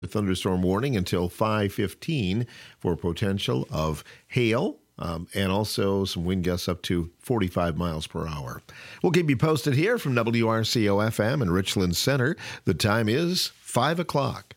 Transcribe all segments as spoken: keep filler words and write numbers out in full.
Thunderstorm warning until five fifteen for potential of hail um, and also some wind gusts up to forty-five miles per hour. We'll keep you posted here from W R C O F M in Richland Center. The time is five o'clock.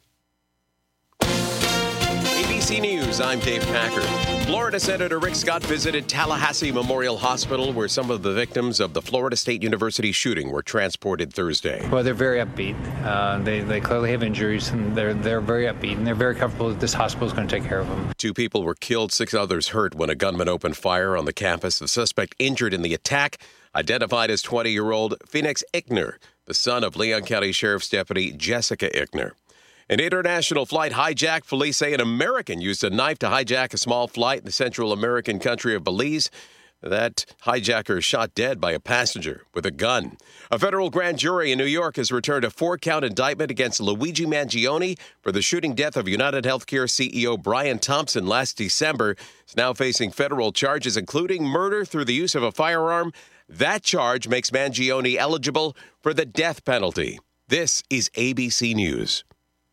A B C News, I'm Dave Packer. Florida Senator Rick Scott visited Tallahassee Memorial Hospital, where some of the victims of the Florida State University shooting were transported Thursday. Well, they're very upbeat. Uh, they, they clearly have injuries, and they're, they're very upbeat, and they're very comfortable that this hospital is going to take care of them. Two people were killed, six others hurt when a gunman opened fire on the campus. The suspect injured in the attack, identified as twenty-year-old Phoenix Ickner, the son of Leon County Sheriff's Deputy Jessica Ickner. An international flight hijacked. Police say an American used a knife to hijack a small flight in the Central American country of Belize. That hijacker shot dead by a passenger with a gun. A federal grand jury in New York has returned a four-count indictment against Luigi Mangione for the shooting death of United Healthcare C E O Brian Thompson last December. He's now facing federal charges, including murder through the use of a firearm. That charge makes Mangione eligible for the death penalty. This is A B C News.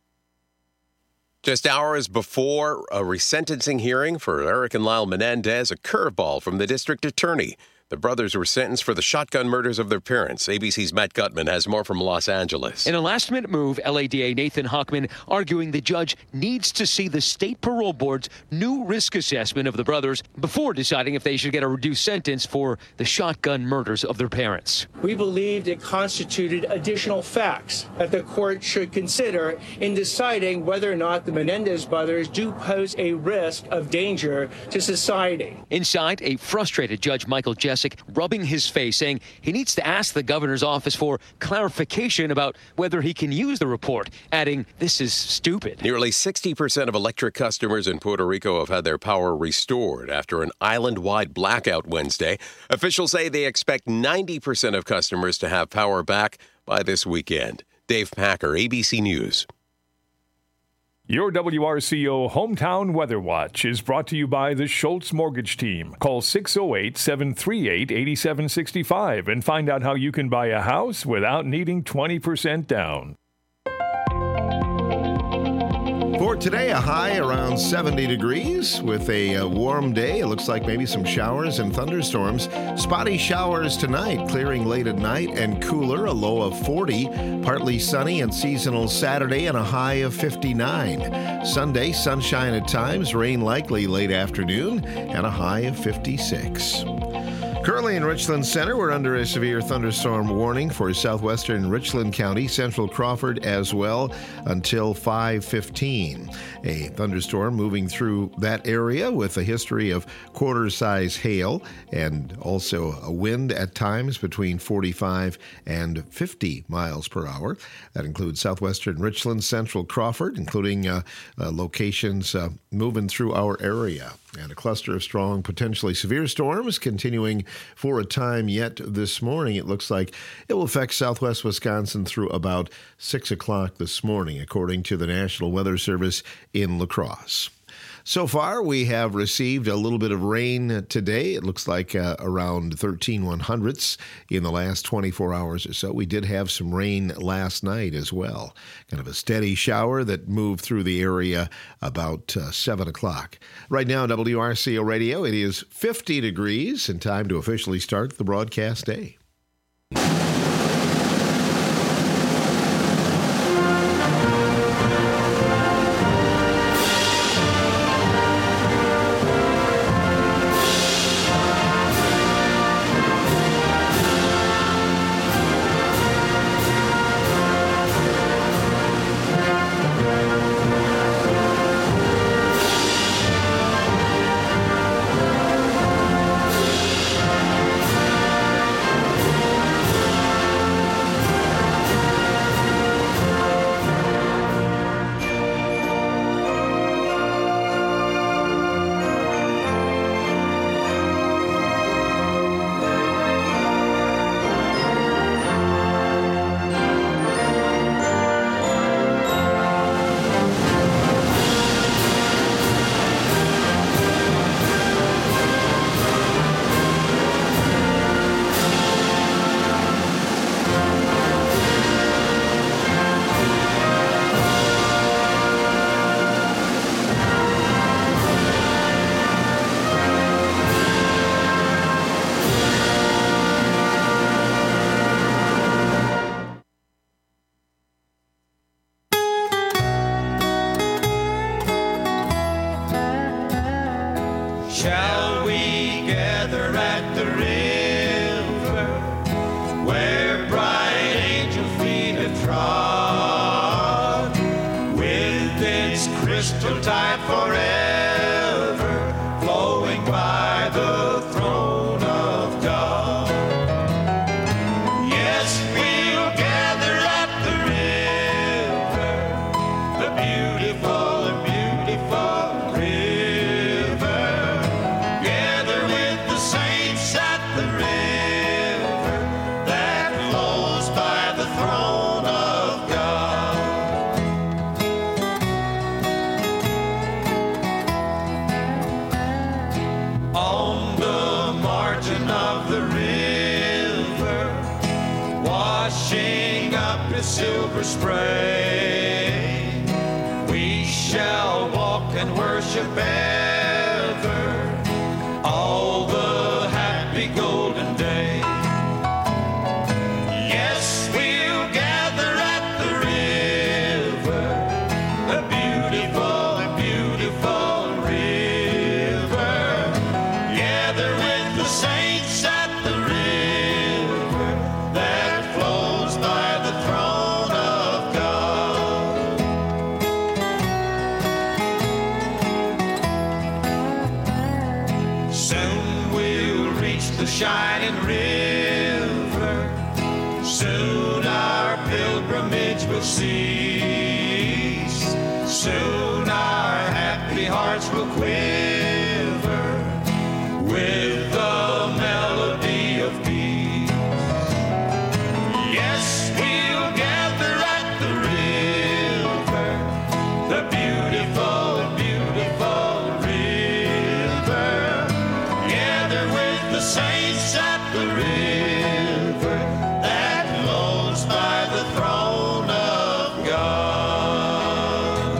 Just hours before a resentencing hearing for Eric and Lyle Menendez, a curveball from the district attorney. The brothers were sentenced for the shotgun murders of their parents. A B C's Matt Gutman has more from Los Angeles. In a last-minute move, L A D A Nathan Hockman arguing the judge needs to see the state parole board's new risk assessment of the brothers before deciding if they should get a reduced sentence for the shotgun murders of their parents. We believed it constituted additional facts that the court should consider in deciding whether or not the Menendez brothers do pose a risk of danger to society. Inside, a frustrated Judge Michael Jessic rubbing his face, saying he needs to ask the governor's office for clarification about whether he can use the report, adding, "This is stupid." Nearly sixty percent of electric customers in Puerto Rico have had their power restored after an island-wide blackout Wednesday. Officials say they expect ninety percent of customers to have power back by this weekend. Dave Packer, A B C News. Your W R C O Hometown Weather Watch is brought to you by the Schultz Mortgage Team. Call six oh eight, seven three eight, eight seven six five and find out how you can buy a house without needing twenty percent down. For today, a high around seventy degrees with a uh, warm day. It looks like maybe some showers and thunderstorms. Spotty showers tonight, clearing late at night and cooler, a low of forty. Partly sunny and seasonal Saturday and a high of fifty-nine. Sunday, sunshine at times, rain likely late afternoon and a high of fifty-six. Currently in Richland Center, we're under a severe thunderstorm warning for southwestern Richland County, central Crawford as well, until five fifteen. A thunderstorm moving through that area with a history of quarter-size hail and also a wind at times between forty-five and fifty miles per hour. That includes southwestern Richland, central Crawford, including uh, uh, locations uh, moving through our area. And a cluster of strong, potentially severe storms continuing for a time yet this morning. It looks like it will affect southwest Wisconsin through about six o'clock this morning, according to the National Weather Service in La Crosse. So far, we have received a little bit of rain today. It looks like uh, around thirteen one hundredths in the last twenty-four hours or so. We did have some rain last night as well. Kind of a steady shower that moved through the area about uh, seven o'clock. Right now, W R C O Radio, it is fifty degrees and time to officially start the broadcast day. it's crystal tight forever, flowing by the throne of God. Yes, we'll gather at the river, the beautiful and beautiful river, gather with the saints at the river that flows by the throne of God. On the margin of the river, washing up its silver spray, we shall walk and worship ever all the happy golden day. Yes, we'll gather at the river, the beautiful and beautiful river, gather with the saints at the river that flows by the throne of God. Soon we'll reach the shining river, soon our pilgrimage will cease, soon our happy hearts will quiver with the melody of peace. Yes, we'll gather at the river, the beautiful and beautiful river, gather with the saints at the river that flows by the throne of God.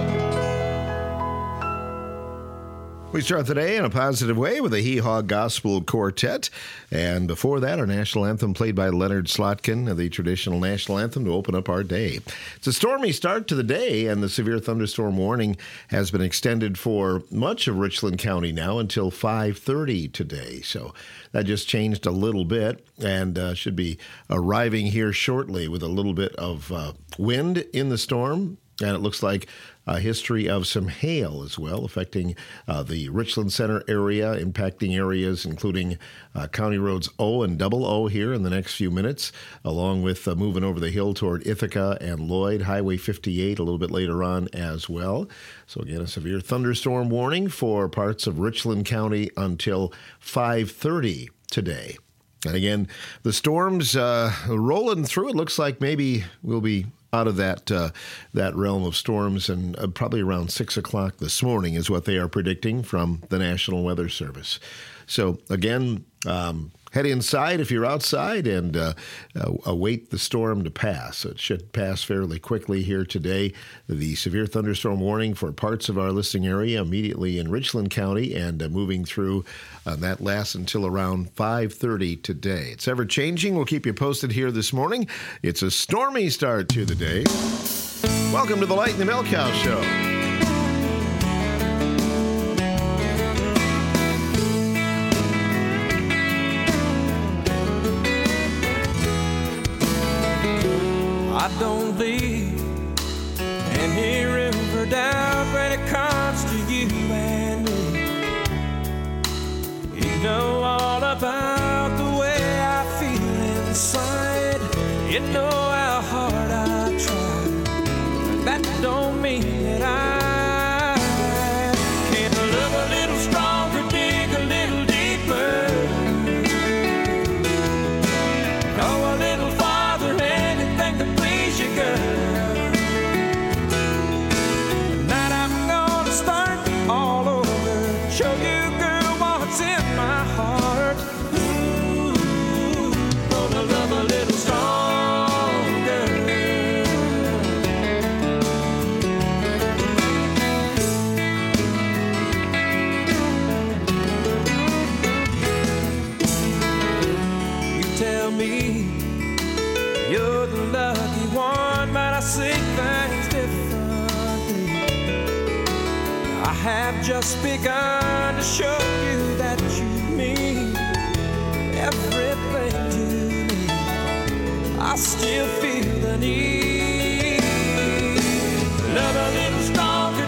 We start the day in a positive way with a Hee Haw Gospel Quartet. And before that, our national anthem played by Leonard Slotkin, the traditional national anthem to open up our day. It's a stormy start to the day, and the severe thunderstorm warning has been extended for much of Richland County now until five thirty today. So that just changed a little bit and uh, should be arriving here shortly with a little bit of uh, wind in the storm. And it looks like a history of some hail as well, affecting uh, the Richland Center area, impacting areas including uh, County Roads O and Double O here in the next few minutes, along with uh, moving over the hill toward Ithaca and Lloyd, Highway fifty-eight a little bit later on as well. So again, a severe thunderstorm warning for parts of Richland County until five thirty today. And again, the storms uh, rolling through. It looks like maybe we'll be out of that uh, that realm of storms, and uh, probably around six o'clock this morning is what they are predicting from the National Weather Service. So again, um, head inside if you're outside and uh, uh, await the storm to pass. So it should pass fairly quickly here today. The severe thunderstorm warning for parts of our listening area immediately in Richland County and uh, moving through. Uh, that lasts until around five thirty today. It's ever-changing. We'll keep you posted here this morning. It's a stormy start to the day. Welcome to the Light and the Milk Cow Show. I don't leave any river down when it comes to you and me. You know all about the way I feel inside. You know how hard I try. But that don't mean that I can't love a little stronger, dig a little deeper, go a little farther, anything to please you, girl. Tonight I'm gonna start all over, show you, girl, what's in my heart. Ooh, gonna love a little stronger. You tell me you're the lucky one, but I see things differently. I have just begun to show you that you mean everything to me. I still feel the need. Love a little stronger.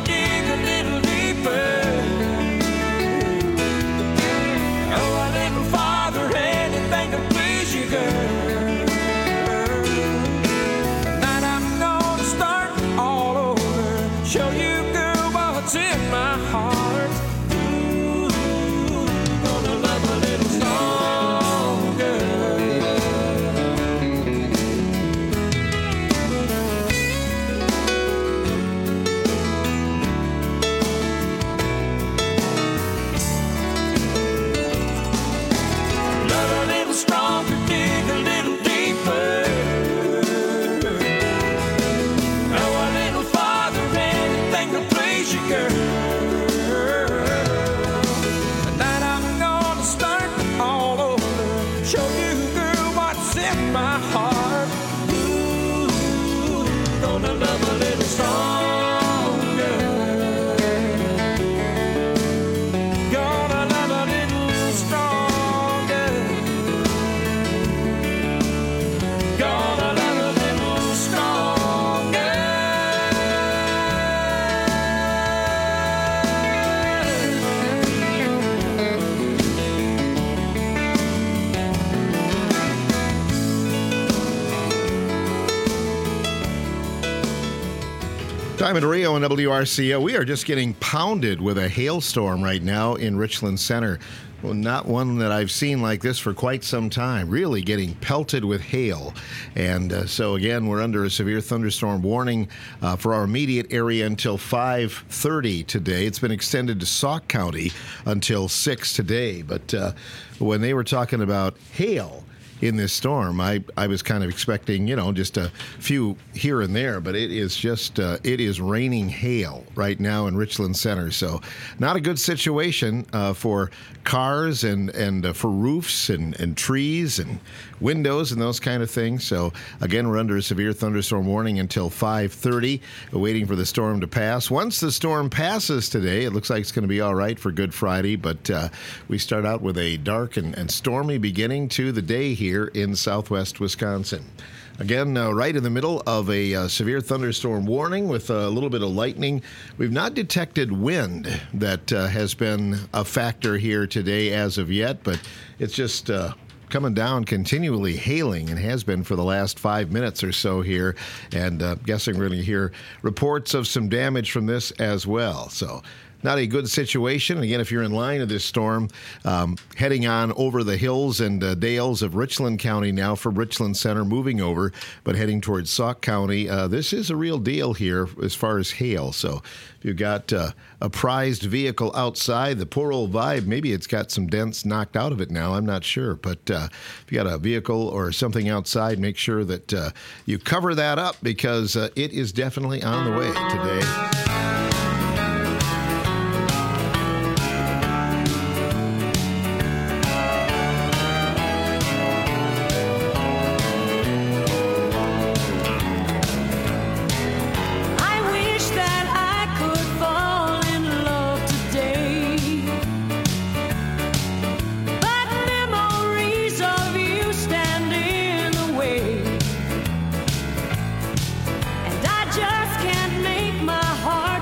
what's in my heart. Ooh, gonna love a little stronger. Love a little stronger, dig a little deeper. Tonight I'm gonna start all over, show you, girl, what's in my heart. Ooh, gonna love a little stronger. Gonna love a little stronger. Gonna love a little stronger. Diamond Rio and W R C O. We are just getting pounded with a hailstorm right now in Richland Center. Well, not one that I've seen like this for quite some time. Really getting pelted with hail. And uh, so, again, we're under a severe thunderstorm warning uh, for our immediate area until five thirty today. It's been extended to Sauk County until six today. But uh, when they were talking about hail in this storm, I, I was kind of expecting, you know, just a few here and there, but it is just, uh, it is raining hail right now in Richland Center. So not a good situation uh, for cars and, and uh, for roofs and, and trees and windows and those kind of things. So again, we're under a severe thunderstorm warning until five thirty, waiting for the storm to pass. Once the storm passes today, it looks like it's going to be all right for Good Friday, but uh, we start out with a dark and, and stormy beginning to the day here in southwest Wisconsin. Again, uh, right in the middle of a uh, severe thunderstorm warning with a little bit of lightning. We've not detected wind that uh, has been a factor here today as of yet, but it's just uh, coming down, continually hailing, and has been for the last five minutes or so here. And uh, guessing we're going to hear reports of some damage from this as well. So not a good situation. And again, if you're in line of this storm, um, heading on over the hills and uh, dales of Richland County now for Richland Center, moving over, but heading towards Sauk County. Uh, this is a real deal here as far as hail. So if you've got uh, a prized vehicle outside, the poor old Vibe, maybe it's got some dents knocked out of it now. I'm not sure. But uh, if you got a vehicle or something outside, make sure that uh, you cover that up, because uh, it is definitely on the way today. Just can't make my heart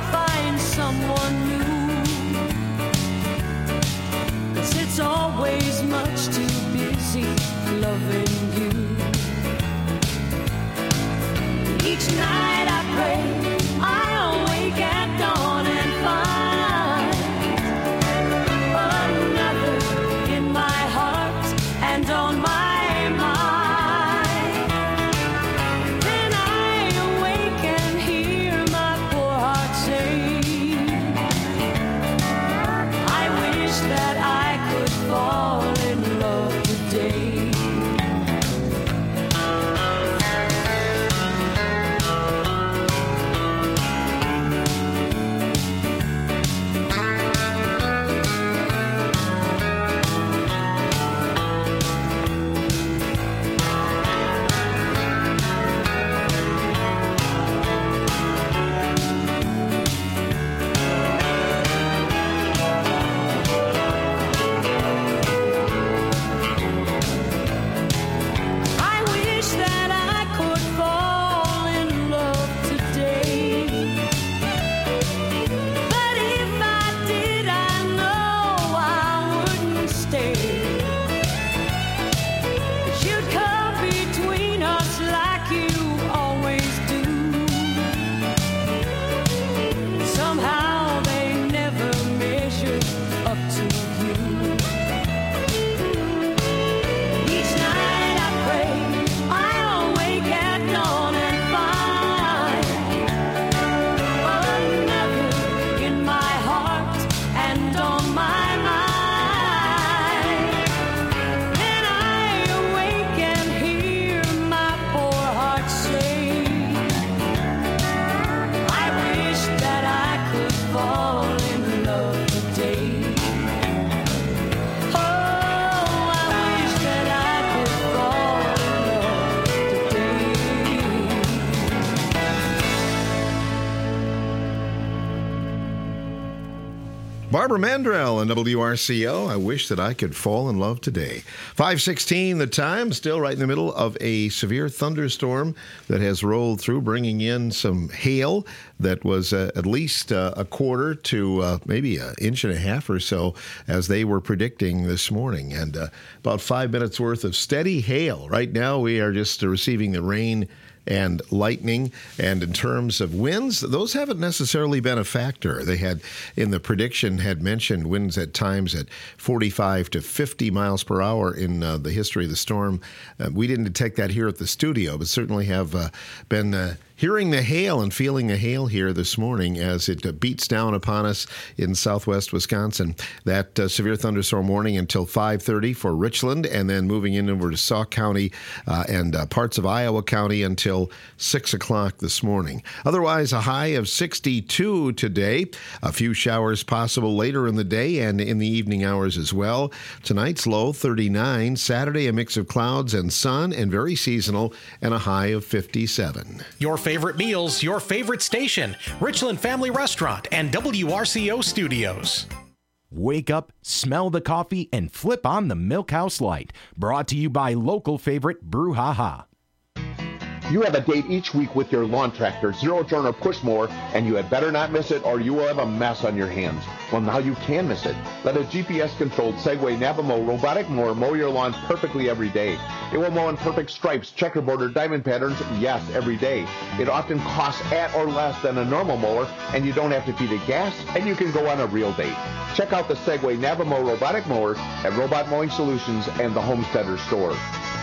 Barbara Mandrell on W R C O. I wish that I could fall in love today. five sixteen the time, still right in the middle of a severe thunderstorm that has rolled through, bringing in some hail that was uh, at least uh, a quarter to uh, maybe an inch and a half or so, as they were predicting this morning. And uh, about five minutes worth of steady hail. Right now we are just uh, receiving the rain and lightning. And in terms of winds, those haven't necessarily been a factor. They had, in the prediction, had mentioned winds at times at forty-five to fifty miles per hour in uh, the history of the storm. Uh, we didn't detect that here at the studio, but certainly have uh, been uh, hearing the hail and feeling the hail here this morning as it uh, beats down upon us in southwest Wisconsin. That uh, severe thunderstorm warning until five thirty for Richland, and then moving in over to Sauk County uh, and uh, parts of Iowa County until six o'clock this morning. Otherwise, a high of sixty-two today. A few showers possible later in the day and in the evening hours as well. Tonight's low, thirty-nine. Saturday, a mix of clouds and sun and very seasonal, and a high of fifty-seven. Your favorite meals, your favorite station, Richland Family Restaurant and W R C O Studios. Wake up, smell the coffee, and flip on the Milkhouse Light. Brought to you by local favorite Brouhaha. You have a date each week with your lawn tractor, zero turn or push mower, and you had better not miss it or you will have a mess on your hands. Well, now you can miss it. Let a G P S-controlled Segway Navamo robotic mower mow your lawn perfectly every day. It will mow in perfect stripes, checkerboard, or diamond patterns, yes, every day. It often costs at or less than a normal mower, and you don't have to feed it gas, and you can go on a real date. Check out the Segway Navamo robotic mower at Robot Mowing Solutions and the Homesteader store.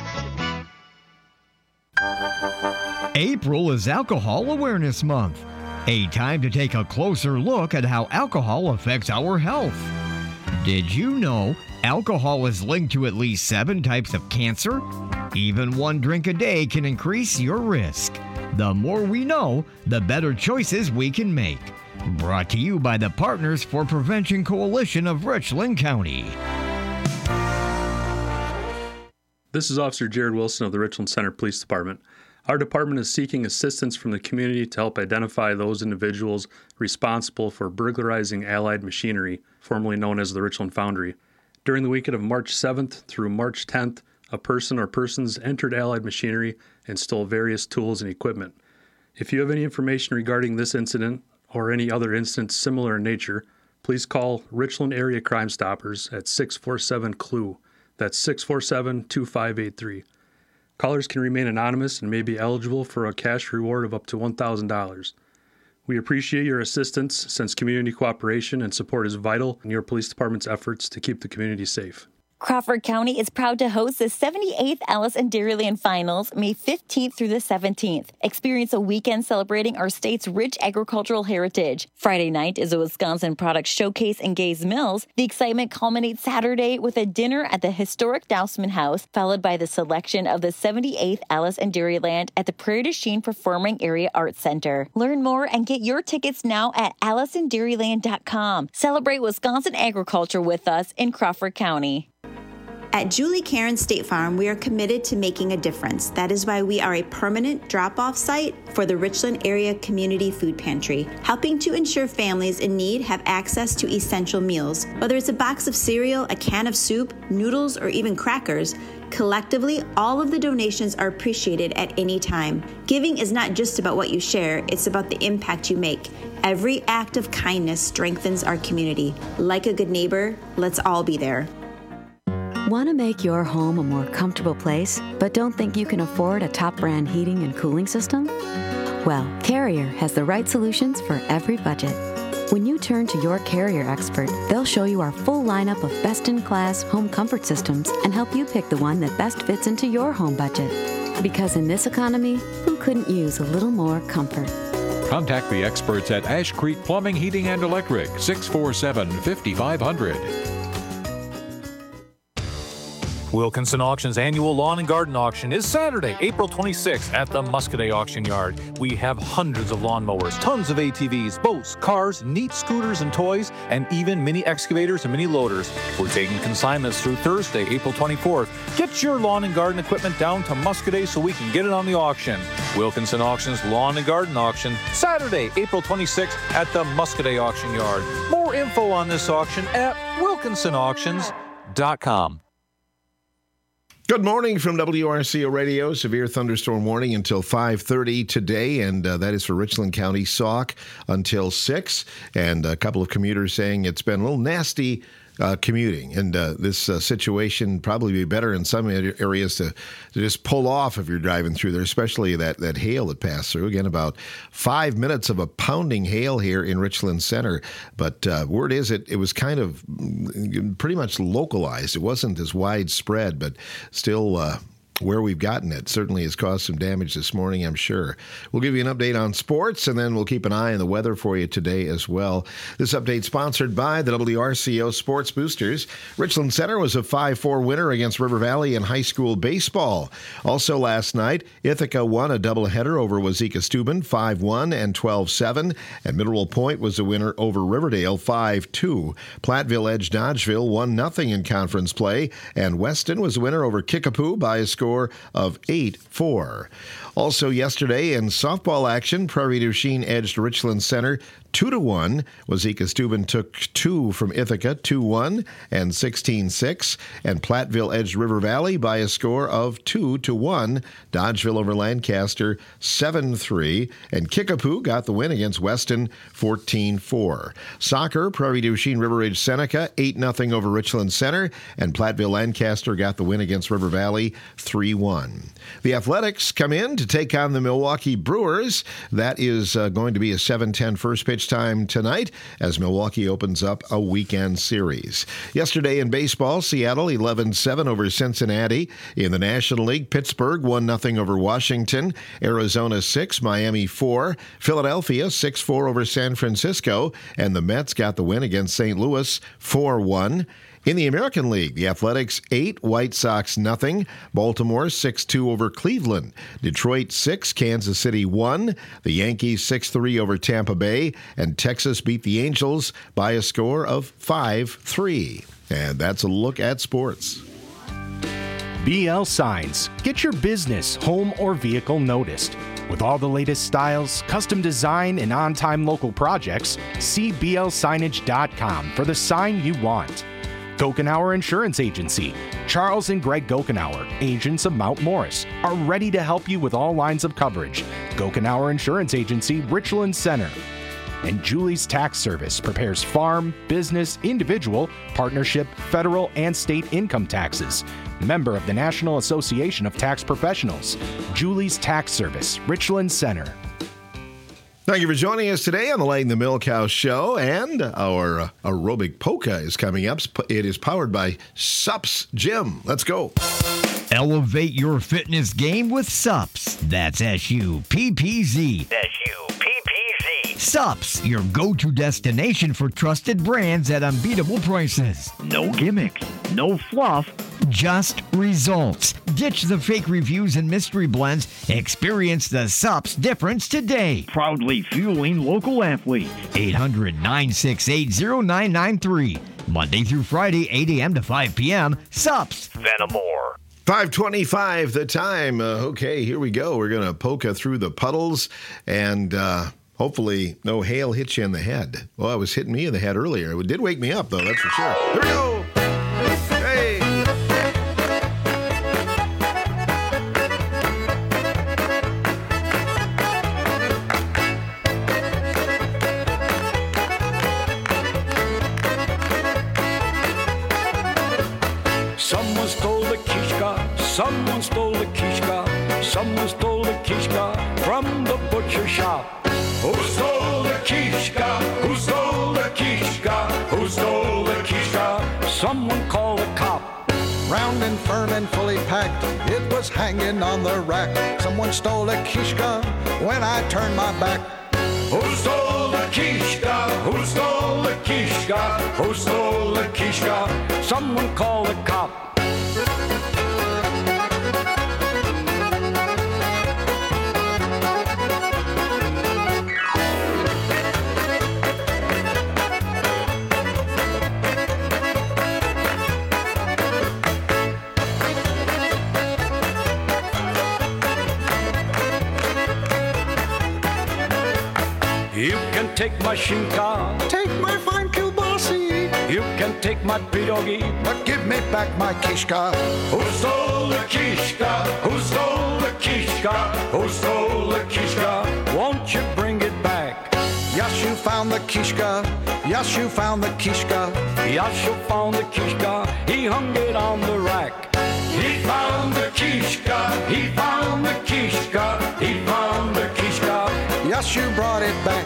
April is Alcohol Awareness Month, a time to take a closer look at how alcohol affects our health. Did you know alcohol is linked to at least seven types of cancer? Even one drink a day can increase your risk. The more we know, the better choices we can make. Brought to you by the Partners for Prevention Coalition of Richland County. This is Officer Jared Wilson of the Richland Center Police Department. Our department is seeking assistance from the community to help identify those individuals responsible for burglarizing Allied machinery, formerly known as the Richland Foundry. During the weekend of March seventh through March tenth, a person or persons entered Allied machinery and stole various tools and equipment. If you have any information regarding this incident or any other incidents similar in nature, please call Richland Area Crime Stoppers at six four seven C L U. That's six four seven, two five eight three. Callers can remain anonymous and may be eligible for a cash reward of up to one thousand dollars. We appreciate your assistance since community cooperation and support is vital in your police department's efforts to keep the community safe. Crawford County is proud to host the seventy-eighth Alice and Dairyland Finals, May fifteenth through the seventeenth. Experience a weekend celebrating our state's rich agricultural heritage. Friday night is a Wisconsin product showcase in Gays Mills. The excitement culminates Saturday with a dinner at the historic Dousman House, followed by the selection of the seventy-eighth Alice and Dairyland at the Prairie du Chien Performing Area Arts Center. Learn more and get your tickets now at alice and dairyland dot com. Celebrate Wisconsin agriculture with us in Crawford County. At Julie Karen State Farm, we are committed to making a difference. That is why we are a permanent drop-off site for the Richland Area Community Food Pantry, helping to ensure families in need have access to essential meals. Whether it's a box of cereal, a can of soup, noodles, or even crackers, collectively, all of the donations are appreciated at any time. Giving is not just about what you share, it's about the impact you make. Every act of kindness strengthens our community. Like a good neighbor, let's all be there. Want to make your home a more comfortable place, but don't think you can afford a top brand heating and cooling system? Well, Carrier has the right solutions for every budget. When you turn to your Carrier expert, they'll show you our full lineup of best-in-class home comfort systems and help you pick the one that best fits into your home budget. Because in this economy, who couldn't use a little more comfort? Contact the experts at Ash Creek Plumbing, Heating, and Electric, six four seven, five five zero zero. Wilkinson Auction's annual lawn and garden auction is Saturday, April twenty-sixth at the Muscoda Auction Yard. We have hundreds of lawnmowers, tons of A T Vs, boats, cars, neat scooters and toys, and even mini excavators and mini loaders. We're taking consignments through Thursday, April twenty-fourth. Get your lawn and garden equipment down to Muscoda so we can get it on the auction. Wilkinson Auction's lawn and garden auction, Saturday, April twenty-sixth at the Muscoda Auction Yard. More info on this auction at wilkinson auctions dot com. Good morning from W R C O Radio. Severe thunderstorm warning until five thirty today, and uh, that is for Richland County, Sauk, until six. And a couple of commuters saying it's been a little nasty uh, commuting, and uh, this uh, situation probably be better in some areas to, to just pull off if you're driving through there, especially that, that hail that passed through. Again, about five minutes of a pounding hail here in Richland Center. But uh, word is it, it was kind of pretty much localized. It wasn't as widespread, but still uh, where we've gotten it certainly has caused some damage this morning, I'm sure. We'll give you an update on sports, and then we'll keep an eye on the weather for you today as well. This update sponsored by the W R C O Sports Boosters. Richland Center was a five four winner against River Valley in high school baseball. Also last night, Ithaca won a doubleheader over Wazeeka Steuben five one and twelve seven, and Mineral Point was a winner over Riverdale five two. Platteville edged Dodgeville one nothing in conference play, and Weston was a winner over Kickapoo by a score of eight four. Also yesterday in softball action, Prairie du Chien edged Richland Center two to one. Wazeeka Steuben took two from Ithaca, two one and sixteen six. And Platteville edged River Valley by a score of two to one. Dodgeville over Lancaster, seven three. And Kickapoo got the win against Weston, fourteen four. Soccer, Prairie du Chien River Ridge Seneca, eight nothing over Richland Center. And Platteville Lancaster got the win against River Valley, three one. The Athletics come in to take on the Milwaukee Brewers. That is uh, going to be a seven ten first pitch time tonight as Milwaukee opens up a weekend series. Yesterday in baseball, Seattle eleven seven over Cincinnati. In the National League, Pittsburgh one nothing over Washington. Arizona six, Miami four. Philadelphia six four over San Francisco. And the Mets got the win against Saint Louis, four one. In the American League, the Athletics eight, White Sox nothing. Baltimore six two over Cleveland. Detroit six, Kansas City one. The Yankees six three over Tampa Bay. And Texas beat the Angels by a score of five three. And that's a look at sports. B L Signs. Get your business, home, or vehicle noticed. With all the latest styles, custom design, and on-time local projects, see B L signage dot com for the sign you want. Gokenauer Insurance Agency. Charles and Greg Gokenauer, agents of Mount Morris, are ready to help you with all lines of coverage. Gokenauer Insurance Agency, Richland Center. And Julie's Tax Service prepares farm, business, individual, partnership, federal, and state income taxes. Member of the National Association of Tax Professionals. Julie's Tax Service, Richland Center. Thank you for joining us today on the Laying the Milk House Show, and our uh, aerobic polka is coming up. It is powered by Sups Gym. Let's go. Elevate your fitness game with Sups. That's S U P P Z. S U P P Z. Sups, your go-to destination for trusted brands at unbeatable prices. No gimmicks, no fluff, just results. Ditch the fake reviews and mystery blends. Experience the Sups difference today. Proudly fueling local athletes. eight hundred, nine six eight, zero nine nine three. Monday through Friday, eight a.m. to five p.m. Sups. Vennamore. five twenty-five the time. Uh, okay, here we go. We're going to polka through the puddles, and uh, hopefully no hail hits you in the head. Well, it was hitting me in the head earlier. It did wake me up, though, that's for sure. Here we go. Hey. Someone stole the kishka, someone stole the kishka, someone stole the kishka from the butcher shop. Who stole the kishka? Who stole the kishka? Who stole the kishka? Someone call the cop. Round and firm and fully packed, it was hanging on the rack. Someone stole the kishka when I turned my back. Who stole the kishka? Who stole the kishka? Who stole the kishka? Someone call the cop. take my shinka, take my fine kielbasi. You can take my pierogi, but give me back my kishka. Who stole the kishka? Who stole the kishka? Who stole the kishka? Won't you bring it back? Yes, you found the kishka. Yes, you found the kishka. Yashu found the kishka. He hung it on the rack. He found the kishka. He found the kishka. He found the kishka. Yes, you brought it back.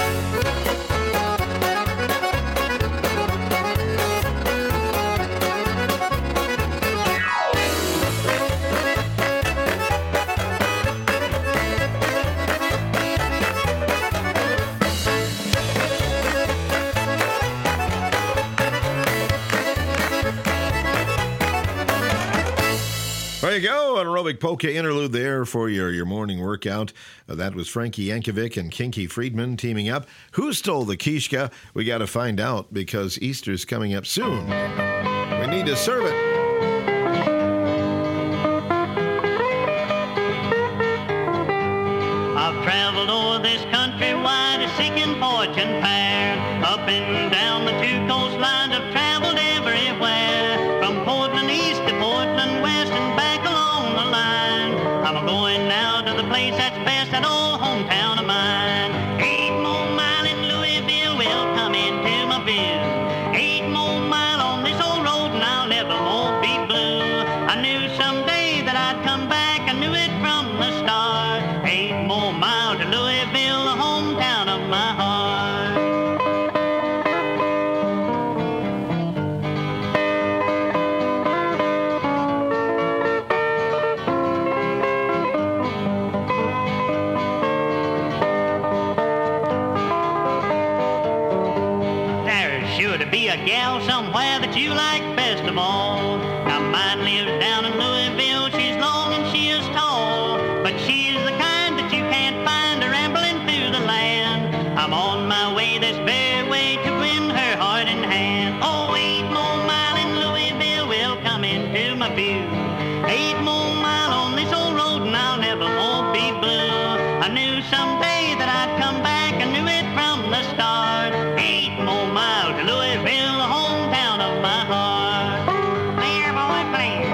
There you go, an aerobic polka interlude there for your, your morning workout. Uh, that was Frankie Yankovic and Kinky Friedman teaming up. Who stole the kishka? We got to find out because Easter's coming up soon. We need to serve it. I've traveled over this country wide, seeking fortune fair. Up and down the two coastlines, I've traveled everywhere. From Portland east to Portland west and back along the line. I'm going now to the place that's best, that old hometown of mine. Eight more mile in Louisville will come into my view. Eight more mile on this old road and I'll never more be blue. I knew someday that I'd come back, I knew it from the start. Eight more mile to Louisville, the hometown of my heart. Be a gal somewhere that you like best of all. Now mine lives down in Louisville, she's long and she is tall, but she's the kind that you can't find a rambling through the land. I'm on my way this very way to win her heart in hand. Oh, eight more mile in Louisville will come into my view. Eight more mile on this old road and I'll never more be blue. I knew someday that I'd come back, I knew it from the start. Eight more mile to Louisville, the hometown of my heart. Clear, boy, clear.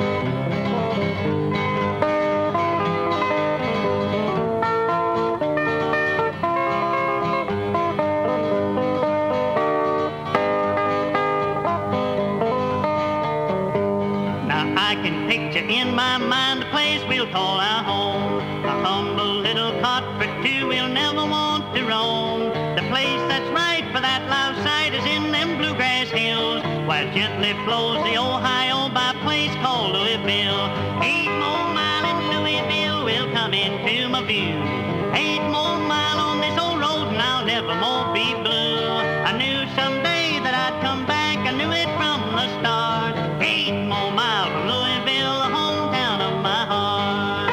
Now I can picture in my mind the place we'll call our home. A humble little cot for two we'll never want to roam. The place that's right for that live site is in them bluegrass hills, while gently flows the Ohio by a place called Louisville. Eight more mile in Louisville will come into my view. Eight more mile on this old road and I'll never more be blue. I knew someday that I'd come back, I knew it from the start. Eight more mile from Louisville, the hometown of my heart.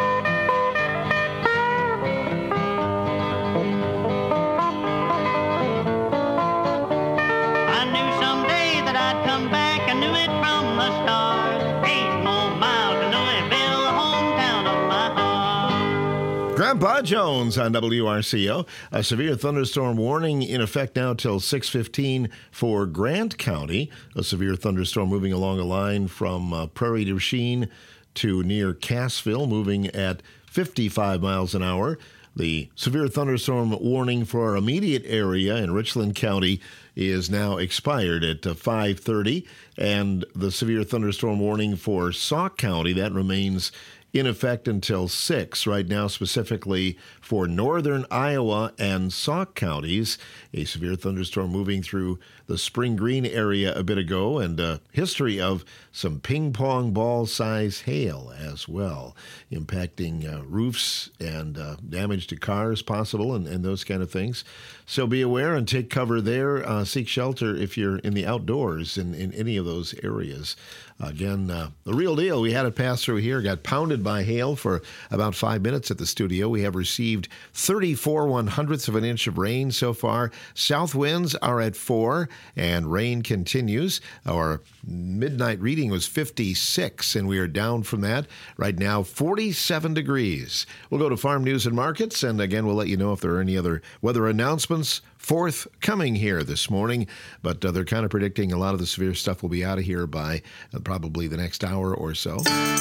I knew someday that I'd come back, I knew it from the start. Eight more miles to Louisville, the hometown of my heart. Grandpa Jones on W R C O. A severe thunderstorm warning in effect now till six fifteen for Grant County. A severe thunderstorm moving along a line from uh, Prairie du Chien to near Cassville, moving at fifty-five miles an hour. The severe thunderstorm warning for our immediate area in Richland County is now expired at uh, five thirty, and the severe thunderstorm warning for Sauk County, that remains in effect until six. Right now, specifically for northern Iowa and Sauk counties, a severe thunderstorm moving through the Spring Green area a bit ago, and a history of some ping pong ball size hail as well, impacting uh, roofs and uh, damage to cars possible, and, and those kind of things. So be aware and take cover there. Uh, seek shelter if you're in the outdoors in, in any of those areas. Again, uh, the real deal. We had it pass through here, got pounded pelted by hail for about five minutes at the studio. We have received thirty-four one hundredths of an inch of rain so far. South winds are at four, and rain continues. Our midnight reading was fifty-six, and we are down from that. Right now, forty-seven degrees. We'll go to Farm News and Markets, and again, we'll let you know if there are any other weather announcements forthcoming here this morning. But uh, they're kind of predicting a lot of the severe stuff will be out of here by uh, probably the next hour or so.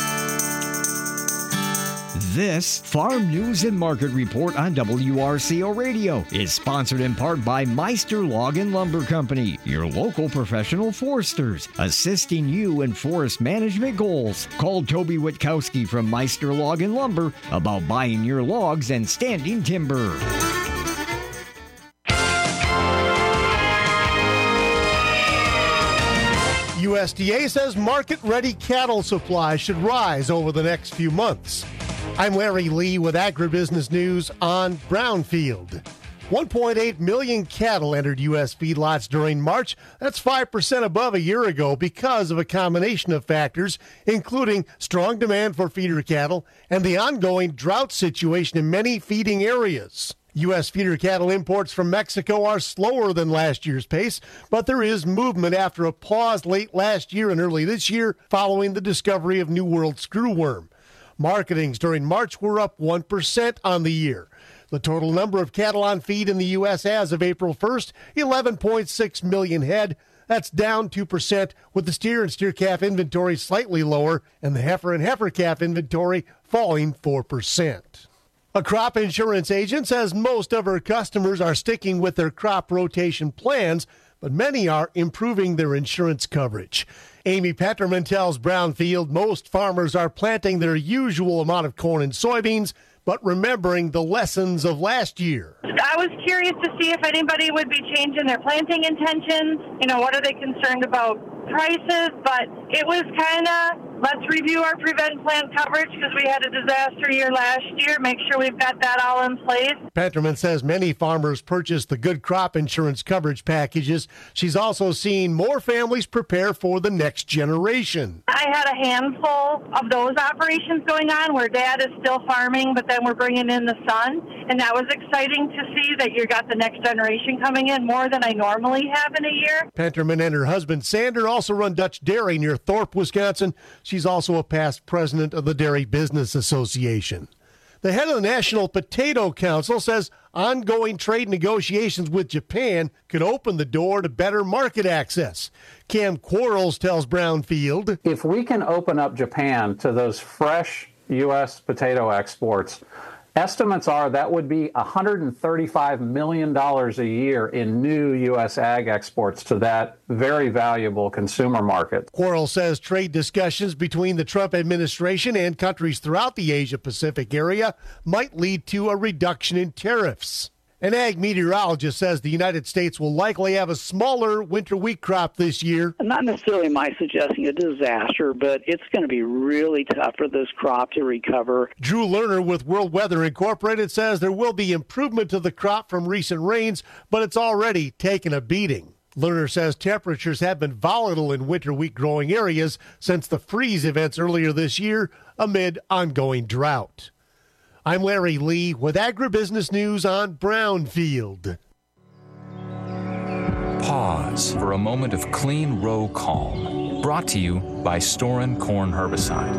This Farm News and Market Report on W R C O Radio is sponsored in part by Meister Log and Lumber Company, your local professional foresters, assisting you in forest management goals. Call Toby Witkowski from Meister Log and Lumber about buying your logs and standing timber. U S D A says market-ready cattle supply should rise over the next few months. I'm Larry Lee with Agribusiness News on Brownfield. one point eight million cattle entered U S feedlots during March. That's five percent above a year ago because of a combination of factors, including strong demand for feeder cattle and the ongoing drought situation in many feeding areas. U S feeder cattle imports from Mexico are slower than last year's pace, but there is movement after a pause late last year and early this year following the discovery of New World screwworm. Marketings during March were up one percent on the year. The total number of cattle on feed in the U S as of April first, eleven point six million head. That's down two percent, with the steer and steer calf inventory slightly lower and the heifer and heifer calf inventory falling four percent. A crop insurance agent says most of her customers are sticking with their crop rotation plans, but many are improving their insurance coverage. Amy Petterman tells Brownfield most farmers are planting their usual amount of corn and soybeans, but remembering the lessons of last year. I was curious to see if anybody would be changing their planting intentions. You know, what are they concerned about prices? But it was kind of, let's review our prevent plant coverage because we had a disaster year last year. Make sure we've got that all in place. Petterman says many farmers purchased the good crop insurance coverage packages. She's also seeing more families prepare for the next generation. I had a handful of those operations going on where dad is still farming, but then we're bringing in the son. And that was exciting to see that you got the next generation coming in more than I normally have in a year. Petterman and her husband Sander also run Dutch Dairy near Thorpe, Wisconsin. She's also a past president of the Dairy Business Association. The head of the National Potato Council says ongoing trade negotiations with Japan could open the door to better market access. Cam Quarles tells Brownfield, if we can open up Japan to those fresh U S potato exports, estimates are that would be one hundred thirty-five million dollars a year in new U S ag exports to that very valuable consumer market. Quarles says trade discussions between the Trump administration and countries throughout the Asia-Pacific area might lead to a reduction in tariffs. An ag meteorologist says the United States will likely have a smaller winter wheat crop this year. Not necessarily my suggesting a disaster, but it's going to be really tough for this crop to recover. Drew Lerner with World Weather Incorporated says there will be improvement to the crop from recent rains, but it's already taken a beating. Lerner says temperatures have been volatile in winter wheat growing areas since the freeze events earlier this year amid ongoing drought. I'm Larry Lee with Agribusiness News on Brownfield. Pause for a moment of clean row calm. Brought to you by Storen Corn Herbicide.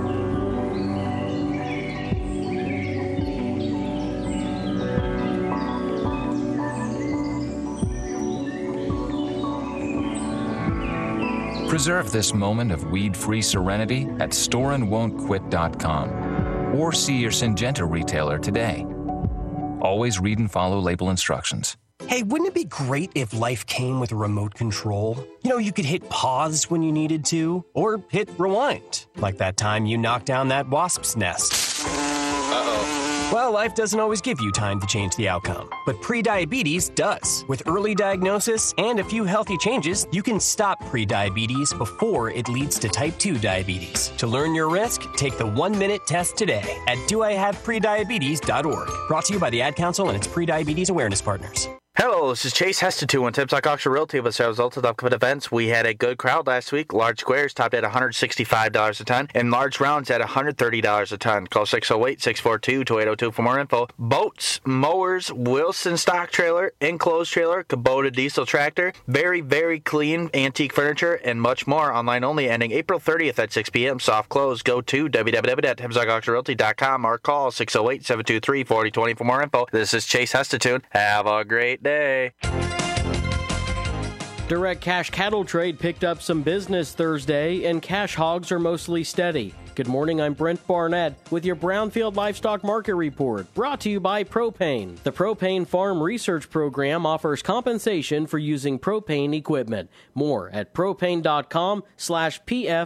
Preserve this moment of weed-free serenity at storen won't quit dot com. Or see your Syngenta retailer today. Always read and follow label instructions. Hey, wouldn't it be great if life came with a remote control? You know, you could hit pause when you needed to, or hit rewind, like that time you knocked down that wasp's nest. Uh-oh. Well, life doesn't always give you time to change the outcome, but prediabetes does. With early diagnosis and a few healthy changes, you can stop prediabetes before it leads to type two diabetes. To learn your risk, take the one-minute test today at do I have prediabetes dot org. Brought to you by the Ad Council and its prediabetes awareness partners. Hello, this is Chase Hestitute on Tips Like Auction Realty with sales results of upcoming events. We had a good crowd last week. Large squares topped at one hundred sixty-five dollars a ton, and large rounds at one hundred thirty dollars a ton. Call six oh eight, six four two, two eight oh two for more info. Boats, mowers, Wilson stock trailer, enclosed trailer, Kubota diesel tractor, very, very clean antique furniture, and much more. Online only, ending April thirtieth at six p.m. Soft close. Go to w w w dot tips like auction realty dot com or call six oh eight, seven two three, four oh two oh for more info. This is Chase Hestitute. Have a great day. Direct cash cattle trade picked up some business Thursday, and cash hogs are mostly steady. Good morning, I'm Brent Barnett with your Brownfield Livestock Market Report, brought to you by Propane. The Propane Farm Research Program offers compensation for using propane equipment. More at propane.com slash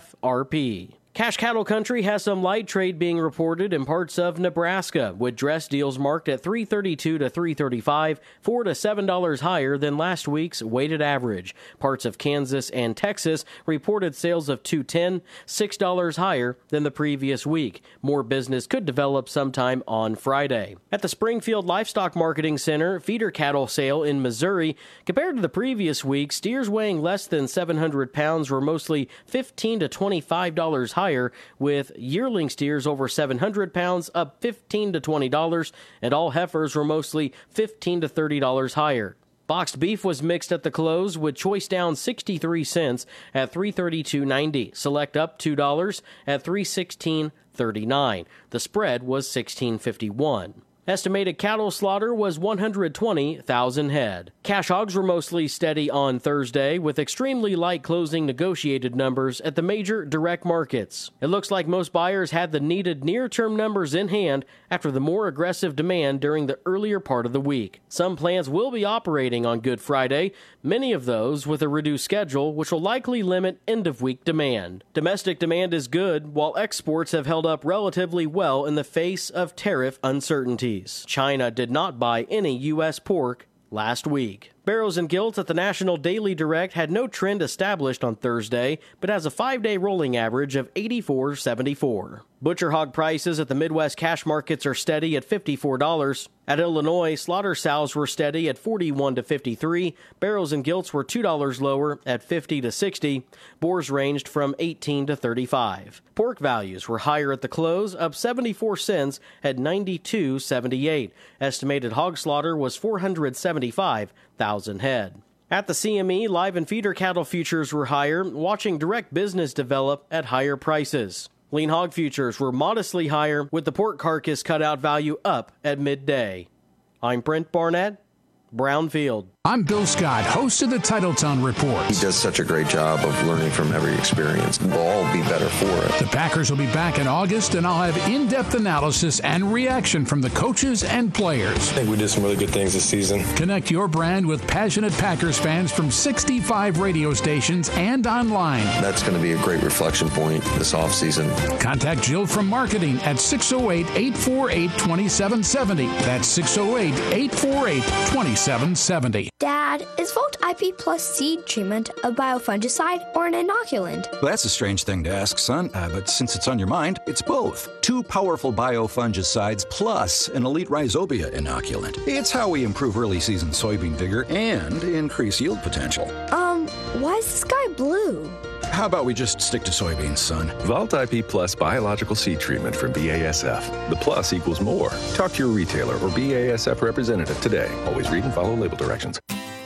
PFRP. Cash cattle country has some light trade being reported in parts of Nebraska, with dress deals marked at three thirty-two to three thirty-five, four to seven dollars higher than last week's weighted average. Parts of Kansas and Texas reported sales of two ten, six dollars higher than the previous week. More business could develop sometime on Friday. At the Springfield Livestock Marketing Center, feeder cattle sale in Missouri, compared to the previous week, steers weighing less than seven hundred pounds were mostly fifteen to twenty-five dollars higher, with yearling steers over seven hundred pounds up fifteen to twenty dollars, and all heifers were mostly fifteen to thirty dollars higher. Boxed beef was mixed at the close, with choice down sixty-three cents at three thirty-two ninety. Select up two dollars at three sixteen thirty-nine. The spread was sixteen fifty-one. Estimated cattle slaughter was one hundred twenty thousand head. Cash hogs were mostly steady on Thursday, with extremely light closing negotiated numbers at the major direct markets. It looks like most buyers had the needed near-term numbers in hand after the more aggressive demand during the earlier part of the week. Some plants will be operating on Good Friday, many of those with a reduced schedule, which will likely limit end-of-week demand. Domestic demand is good, while exports have held up relatively well in the face of tariff uncertainties. China did not buy any U S pork last week. Barrows and Gilts at the National Daily Direct had no trend established on Thursday, but has a five-day rolling average of eighty-four seventy-four. Butcher hog prices at the Midwest cash markets are steady at fifty-four dollars. At Illinois, slaughter sows were steady at forty-one to fifty-three. Barrows and Gilts were two dollars lower at fifty to sixty. Boars ranged from eighteen to thirty-five. Pork values were higher at the close, up seventy-four cents at ninety-two seventy-eight. Estimated hog slaughter was four hundred seventy-five thousand head. At the C M E, live and feeder cattle futures were higher, watching direct business develop at higher prices. Lean hog futures were modestly higher, with the pork carcass cutout value up at midday. I'm Brent Barnett, Brownfield. I'm Bill Scott, host of the Titletown Report. He does such a great job of learning from every experience. We'll all be better for it. The Packers will be back in August, and I'll have in-depth analysis and reaction from the coaches and players. I think we did some really good things this season. Connect your brand with passionate Packers fans from sixty-five radio stations and online. That's going to be a great reflection point this offseason. Contact Jill from marketing at six oh eight, eight four eight, two seven seven oh. That's six oh eight, eight four eight, two seven seven oh. Dad, is Volt I P Plus seed treatment a biofungicide or an inoculant? Well, that's a strange thing to ask, son, uh, but since it's on your mind, it's both. Two powerful biofungicides plus an elite rhizobia inoculant. It's how we improve early season soybean vigor and increase yield potential. Um, why is the sky blue? How about we just stick to soybeans, son? Volt I P Plus biological seed treatment from B A S F. The plus equals more. Talk to your retailer or B A S F representative today. Always read and follow label directions.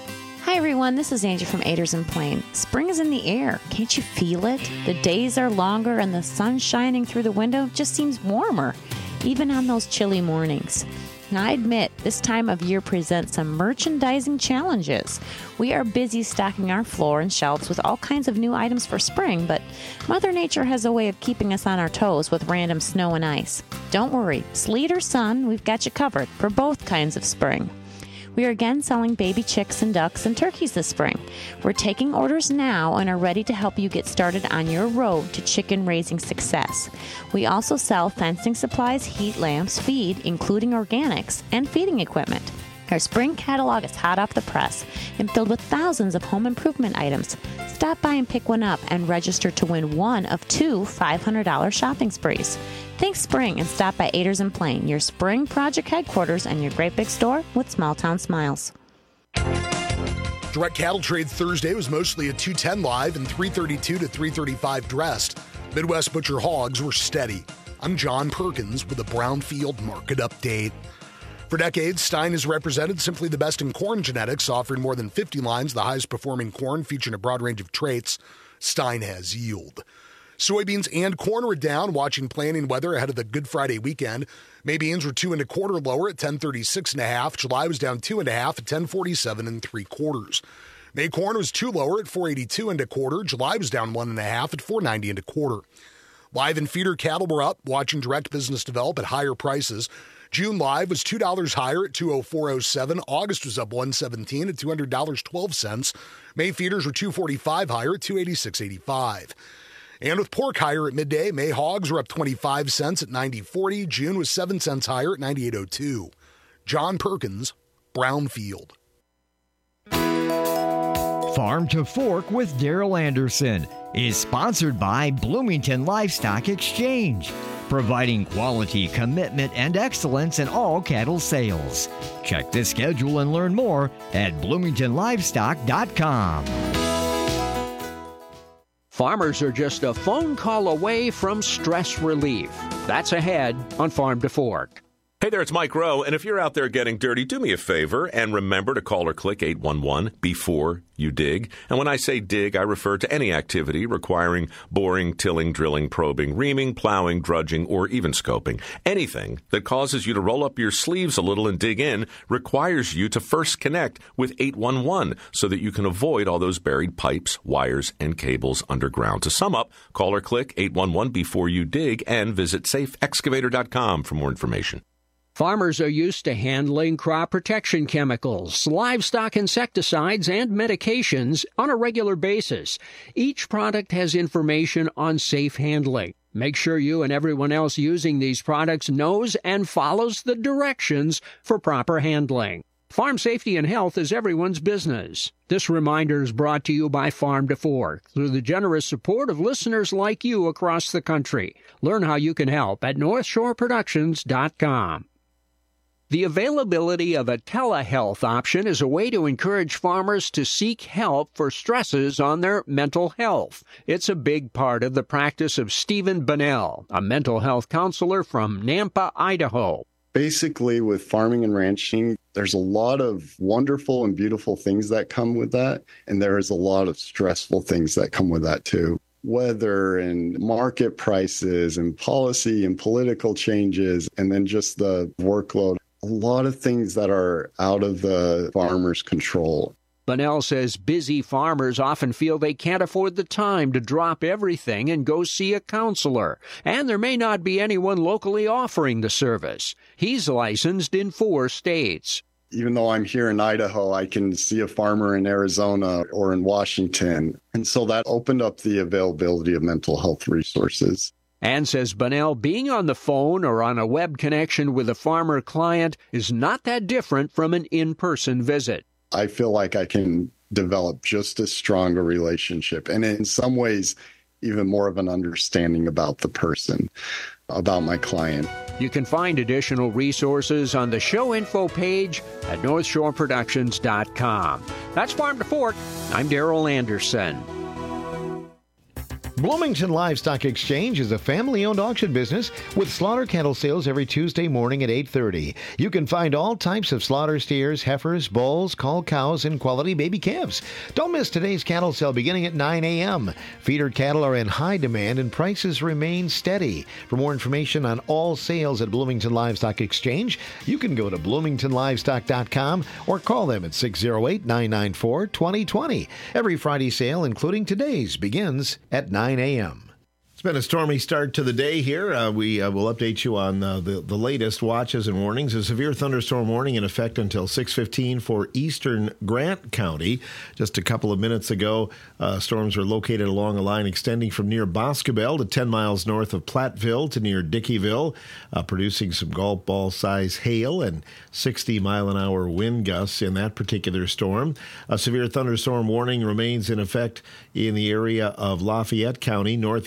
Hi everyone, this is Angie from Aders and Plain. Spring is in the air. Can't you feel it? The days are longer and the sun shining through the window just seems warmer, even on those chilly mornings. And I admit, this time of year presents some merchandising challenges. We are busy stocking our floor and shelves with all kinds of new items for spring, but Mother Nature has a way of keeping us on our toes with random snow and ice. Don't worry, sleet or sun, we've got you covered for both kinds of spring. We are again selling baby chicks and ducks and turkeys this spring. We're taking orders now and are ready to help you get started on your road to chicken raising success. We also sell fencing supplies, heat lamps, feed, including organics, and feeding equipment. Our spring catalog is hot off the press and filled with thousands of home improvement items. Stop by and pick one up and register to win one of two five hundred dollars shopping sprees. Think spring and stop by Aders and Plain, your spring project headquarters and your great big store with small town smiles. Direct cattle trade Thursday was mostly a two ten live and three thirty-two to three thirty-five dressed. Midwest butcher hogs were steady. I'm John Perkins with a Brownfield market update. For decades, Stein has represented simply the best in corn genetics, offering more than fifty lines of the highest performing corn, featuring a broad range of traits. Stein has yield. Soybeans and corn were down, watching planting weather ahead of the Good Friday weekend. May beans were two and a quarter lower at ten thirty-six and a half. July was down two and a half at ten forty-seven and three quarters. May corn was two lower at four eighty-two and a quarter. July was down one and a half at four ninety and a quarter. Live and feeder cattle were up, watching direct business develop at higher prices. June live was two dollars higher at two oh four oh seven. August was up one seventeen at two hundred dollars and twelve cents. May feeders were two forty-five higher at two eighty-six eighty-five. And with pork higher at midday, May hogs were up twenty-five cents at ninety forty. June was seven cents higher at ninety-eight oh two. John Perkins, Brownfield. Farm to Fork with Daryl Anderson is sponsored by Bloomington Livestock Exchange, providing quality, commitment, and excellence in all cattle sales. Check the schedule and learn more at bloomington livestock dot com. Farmers are just a phone call away from stress relief. That's ahead on Farm to Fork. Hey there, it's Mike Rowe, and if you're out there getting dirty, do me a favor and remember to call or click eight one one before you dig. And when I say dig, I refer to any activity requiring boring, tilling, drilling, probing, reaming, plowing, drudging, or even scoping. Anything that causes you to roll up your sleeves a little and dig in requires you to first connect with eight one one so that you can avoid all those buried pipes, wires, and cables underground. To sum up, call or click eight one one before you dig and visit safe excavator dot com for more information. Farmers are used to handling crop protection chemicals, livestock insecticides, and medications on a regular basis. Each product has information on safe handling. Make sure you and everyone else using these products knows and follows the directions for proper handling. Farm safety and health is everyone's business. This reminder is brought to you by Farm to Fork through the generous support of listeners like you across the country. Learn how you can help at north shore productions dot com. The availability of a telehealth option is a way to encourage farmers to seek help for stresses on their mental health. It's a big part of the practice of Stephen Bunnell, a mental health counselor from Nampa, Idaho. Basically, with farming and ranching, there's a lot of wonderful and beautiful things that come with that, and there is a lot of stressful things that come with that too. Weather and market prices and policy and political changes, and then just the workload. A lot of things that are out of the farmer's control. Bunnell says busy farmers often feel they can't afford the time to drop everything and go see a counselor, and there may not be anyone locally offering the service. He's licensed in four states. Even though I'm here in Idaho, I can see a farmer in Arizona or in Washington. And so that opened up the availability of mental health resources. And says Bunnell, being on the phone or on a web connection with a farmer client is not that different from an in-person visit. I feel like I can develop just as strong a relationship, and in some ways, even more of an understanding about the person, about my client. You can find additional resources on the show info page at north shore productions dot com. That's Farm to Fork. I'm Daryl Anderson. Bloomington Livestock Exchange is a family-owned auction business with slaughter cattle sales every Tuesday morning at eight thirty. You can find all types of slaughter steers, heifers, bulls, cull cows, and quality baby calves. Don't miss today's cattle sale beginning at nine a.m. Feeder cattle are in high demand and prices remain steady. For more information on all sales at Bloomington Livestock Exchange, you can go to bloomington livestock dot com or call them at six oh eight, nine nine four, two oh two oh. Every Friday sale, including today's, begins at nine a.m. It's been a stormy start to the day here. Uh, we uh, will update you on uh, the, the latest watches and warnings. A severe thunderstorm warning in effect until six fifteen for eastern Grant County. Just a couple of minutes ago, uh, storms were located along a line extending from near Boscobel to ten miles north of Platteville to near Dickeyville, uh, producing some golf ball size hail and sixty mile an hour wind gusts in that particular storm. A severe thunderstorm warning remains in effect in the area of Lafayette County, northeastern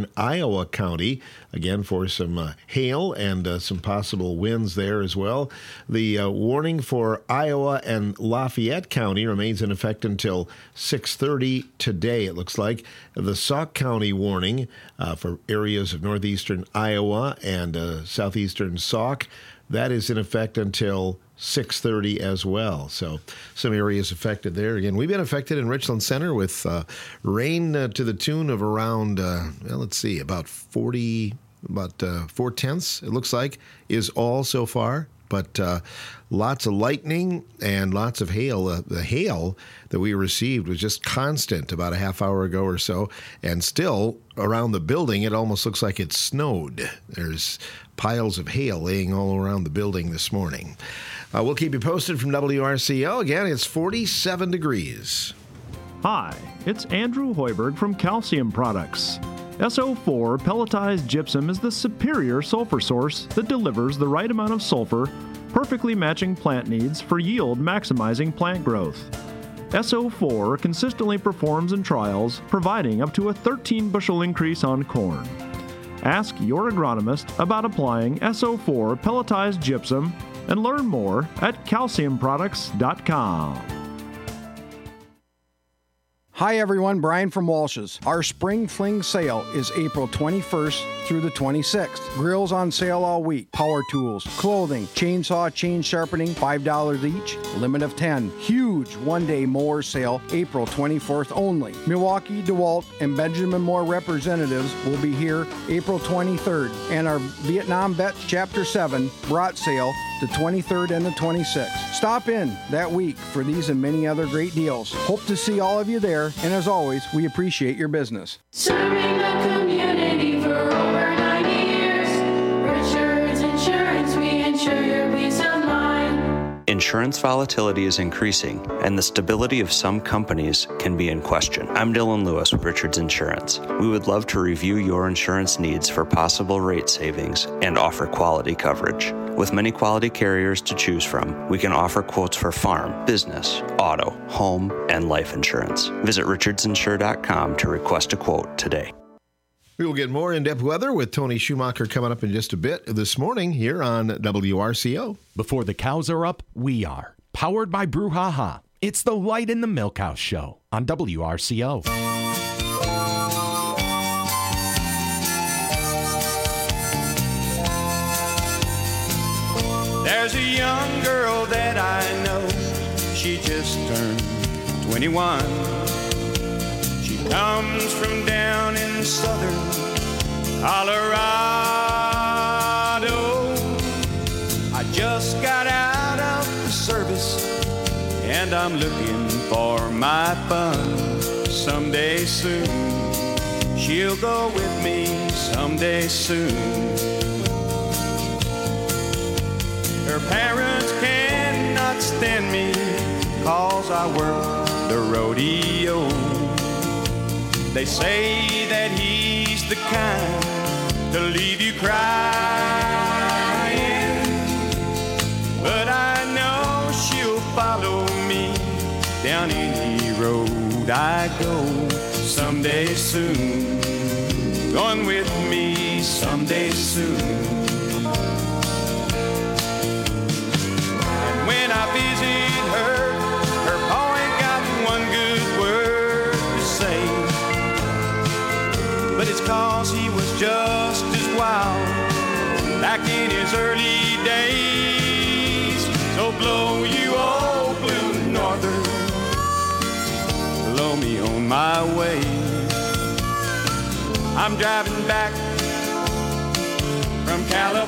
southeastern Iowa County, again for some uh, hail and uh, some possible winds there as well. The uh, warning for Iowa and Lafayette County remains in effect until six thirty today, it looks like. The Sauk County warning uh, for areas of northeastern Iowa and uh, southeastern Sauk, that is in effect until six thirty as well. So some areas affected there. Again, we've been affected in Richland Center with uh, rain uh, to the tune of around, uh, well, let's see, about forty, about uh, four tenths, it looks like, is all so far. But uh, lots of lightning and lots of hail. Uh, the hail that we received was just constant about a half hour ago or so. And still, around the building, it almost looks like it snowed. There's piles of hail laying all around the building this morning. Uh, we'll keep you posted from W R C O. Again, it's forty-seven degrees. Hi, it's Andrew Hoiberg from Calcium Products. S O four pelletized gypsum is the superior sulfur source that delivers the right amount of sulfur, perfectly matching plant needs for yield maximizing plant growth. S O four consistently performs in trials, providing up to a thirteen bushel increase on corn. Ask your agronomist about applying S O four pelletized gypsum and learn more at calcium products dot com. Hi everyone, Brian from Walsh's. Our Spring Fling sale is April twenty-first through the twenty-sixth. Grills on sale all week. Power tools, clothing, chainsaw, chain sharpening, five dollars each. Limit of ten. Huge one-day mower sale, April twenty-fourth only. Milwaukee, DeWalt, and Benjamin Moore representatives will be here April twenty-third. And our Vietnam Vets Chapter seven brat sale the twenty-third and the twenty-sixth. Stop in that week for these and many other great deals. Hope to see all of you there, and as always, we appreciate your business. Serving the community for over ninety years. Richards Insurance, we insure your peace of mind. Insurance volatility is increasing, and the stability of some companies can be in question. I'm Dylan Lewis with Richards Insurance. We would love to review your insurance needs for possible rate savings and offer quality coverage. With many quality carriers to choose from, we can offer quotes for farm, business, auto, home, and life insurance. Visit richards insure dot com to request a quote today. We will get more in-depth weather with Tony Schumacher coming up in just a bit this morning here on W R C O. Before the cows are up, we are. Powered by Brouhaha. It's the Light in the Milkhouse Show on W R C O. There's a young girl that I know, she just turned twenty-one. She comes from down in southern Colorado. I just got out of the service and I'm looking for my fun someday soon. She'll go with me someday soon. Her parents cannot stand me, 'cause I work the rodeo. They say that he's the kind to leave you crying, but I know she'll follow me down any road I go someday soon. Going with me someday soon. When I visit her, her pa ain't got one good word to say, but it's 'cause he was just as wild back in his early days. So blow you old blue norther, blow me on my way. I'm driving back from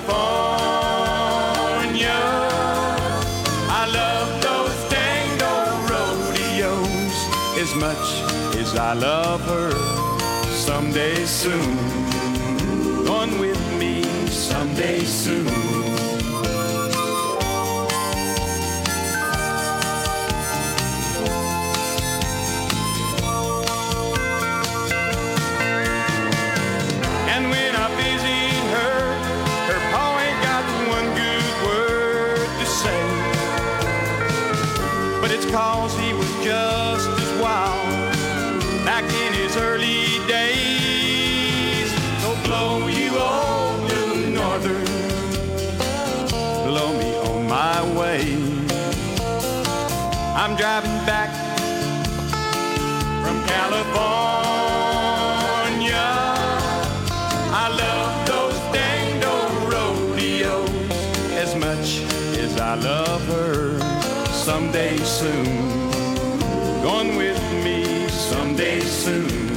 California. I love those dang old rodeos as much as I love her. Someday soon, going with me someday soon. And when I visit her, her pa ain't got one good word to say, but it's 'cause he was just as wild back in his early days. I'm driving back from California. I love those dang old rodeos as much as I love her. Someday soon, going with me someday soon.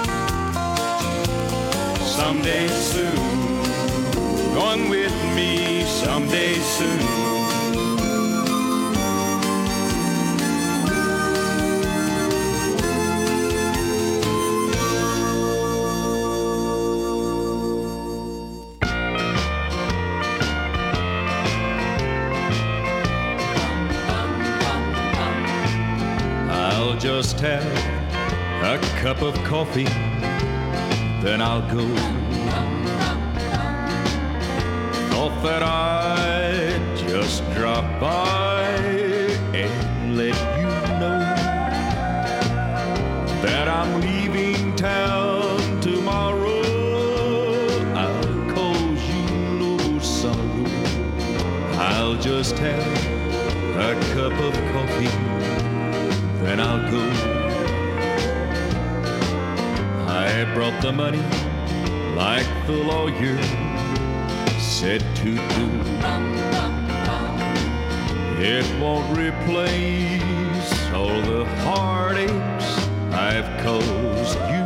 Someday soon, going with me someday soon. I'll just have a cup of coffee, then I'll go. Thought that I'd just drop by and let you know that I'm leaving town tomorrow. I'll cause you no sorrow. I'll just have a cup of coffee, then I'll go. I brought the money like the lawyer said to do. It won't replace all the heartaches I've caused you.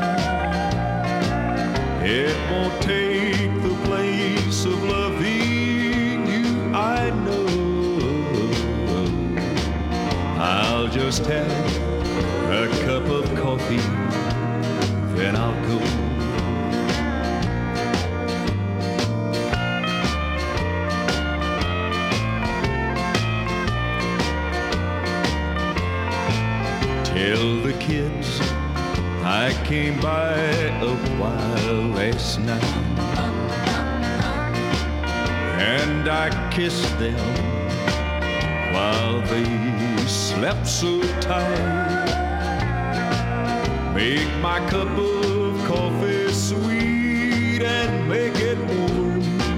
It won't take the place of loving you, I know. I'll just have a cup of coffee, then I'll go. Tell the kids I came by a while last night, and I kissed them while they slept so tight. Make my cup of coffee sweet and make it warm,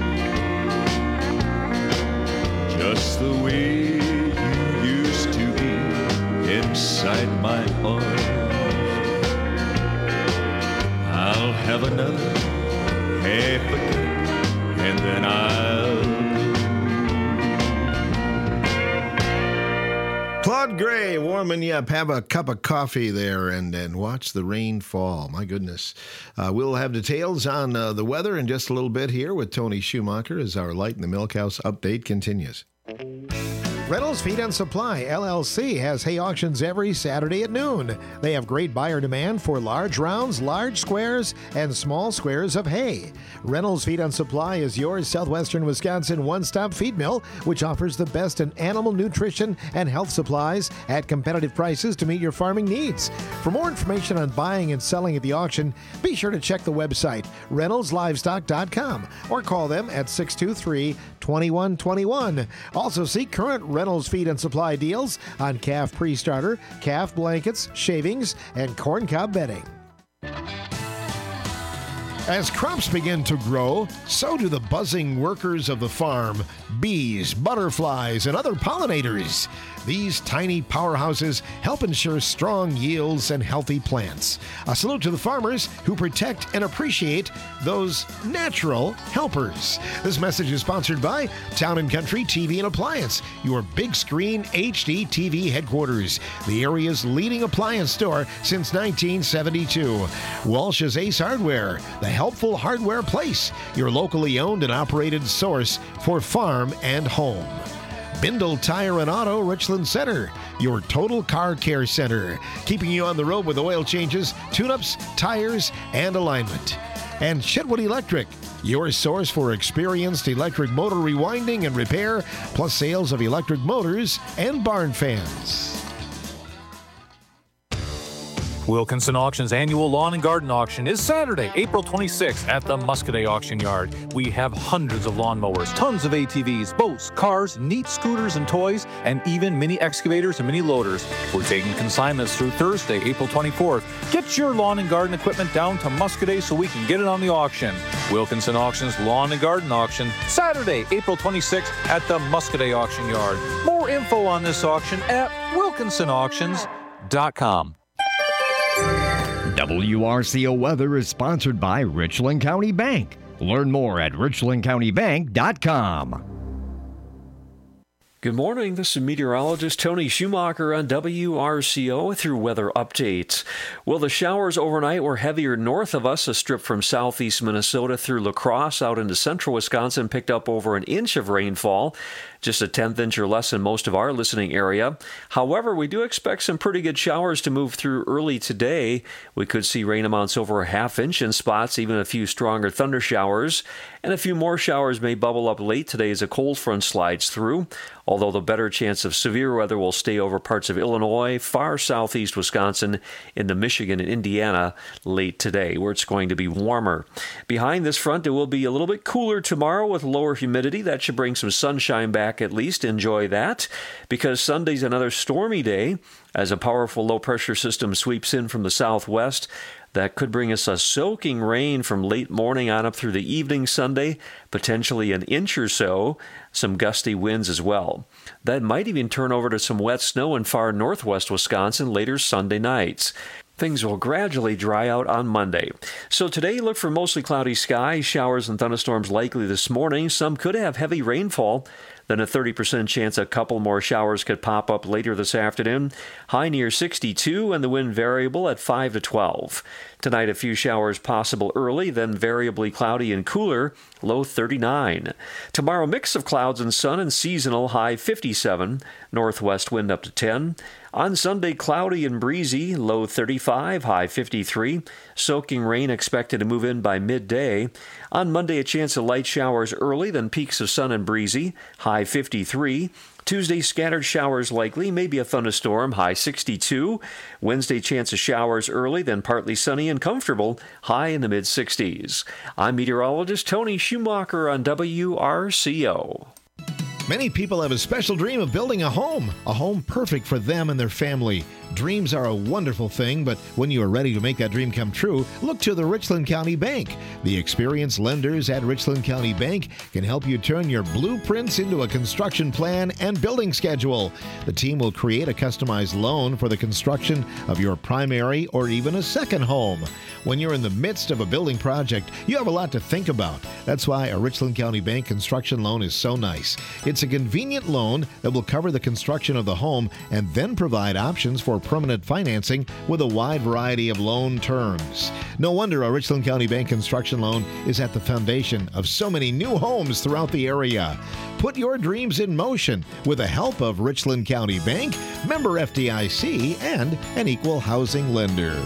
just the way you used to be inside my arms. I'll have another half a cup and then I'll Claude Gray warming you up. Have a cup of coffee there and, and watch the rain fall. My goodness. Uh, we'll have details on uh, the weather in just a little bit here with Tony Schumacher as our Light in the Milk House update continues. Reynolds Feed and Supply, L L C, has hay auctions every Saturday at noon. They have great buyer demand for large rounds, large squares, and small squares of hay. Reynolds Feed and Supply is your southwestern Wisconsin one-stop feed mill, which offers the best in animal nutrition and health supplies at competitive prices to meet your farming needs. For more information on buying and selling at the auction, be sure to check the website, reynolds livestock dot com, or call them at six two three, two one two one. Also see current Reynolds Feed and Supply deals on calf pre-starter, calf blankets, shavings, and corncob bedding. As crops begin to grow, so do the buzzing workers of the farm, bees, butterflies, and other pollinators. These tiny powerhouses help ensure strong yields and healthy plants. A salute to the farmers who protect and appreciate those natural helpers. This message is sponsored by Town and Country T V and Appliance, your big screen H D T V headquarters, the area's leading appliance store since nineteen seventy-two. Walsh's Ace Hardware, the helpful hardware place, your locally owned and operated source for farm and home. Bindle Tire and Auto Richland Center, your total car care center, keeping you on the road with oil changes, tune-ups, tires, and alignment. And Chitwood Electric, your source for experienced electric motor rewinding and repair, plus sales of electric motors and barn fans. Wilkinson Auction's annual lawn and garden auction is Saturday, April twenty-sixth at the Muscoda Auction Yard. We have hundreds of lawnmowers, tons of A T Vs, boats, cars, neat scooters and toys, and even mini excavators and mini loaders. We're taking consignments through Thursday, April twenty-fourth. Get your lawn and garden equipment down to Muscoda so we can get it on the auction. Wilkinson Auction's lawn and garden auction, Saturday, April twenty-sixth at the Muscoda Auction Yard. More info on this auction at wilkinson wilkinson auctions dot com. W R C O Weather is sponsored by Richland County Bank. Learn more at richland county bank dot com. Good morning. This is meteorologist Tony Schumacher on W R C O through weather updates. Well, the showers overnight were heavier north of us. A strip from southeast Minnesota through La Crosse out into central Wisconsin picked up over an inch of rainfall, just a tenth inch or less in most of our listening area. However, we do expect some pretty good showers to move through early today. We could see rain amounts over a half inch in spots, even a few stronger thunder showers, and a few more showers may bubble up late today as a cold front slides through, although the better chance of severe weather will stay over parts of Illinois, far southeast Wisconsin, into Michigan and Indiana late today, where it's going to be warmer. Behind this front, it will be a little bit cooler tomorrow with lower humidity. That should bring some sunshine back at least. Enjoy that, because Sunday's another stormy day as a powerful low-pressure system sweeps in from the southwest. That could bring us a soaking rain from late morning on up through the evening Sunday, potentially an inch or so, some gusty winds as well. That might even turn over to some wet snow in far northwest Wisconsin later Sunday nights. Things will gradually dry out on Monday. So today, look for mostly cloudy skies, showers and thunderstorms likely this morning. Some could have heavy rainfall. Then a thirty percent chance a couple more showers could pop up later this afternoon. High near sixty-two and the wind variable at five to twelve. Tonight, a few showers possible early, then variably cloudy and cooler, low thirty-nine. Tomorrow, mix of clouds and sun and seasonal, high fifty-seven. Northwest wind up to ten. On Sunday, cloudy and breezy, low thirty-five, high fifty-three. Soaking rain expected to move in by midday. On Monday, a chance of light showers early, then peaks of sun and breezy, high fifty-three. Tuesday, scattered showers likely, maybe a thunderstorm, high sixty-two. Wednesday, chance of showers early, then partly sunny and comfortable, high in the mid-sixties. I'm meteorologist Tony Schumacher on W R C O. Many people have a special dream of building a home, a home perfect for them and their family. Dreams are a wonderful thing, but when you are ready to make that dream come true, look to the Richland County Bank. The experienced lenders at Richland County Bank can help you turn your blueprints into a construction plan and building schedule. The team will create a customized loan for the construction of your primary or even a second home. When you're in the midst of a building project, you have a lot to think about. That's why a Richland County Bank construction loan is so nice. It's a convenient loan that will cover the construction of the home and then provide options for permanent financing with a wide variety of loan terms. No wonder a Richland County Bank construction loan is at the foundation of so many new homes throughout the area. Put your dreams in motion with the help of Richland County Bank, member F D I C, and an equal housing lender.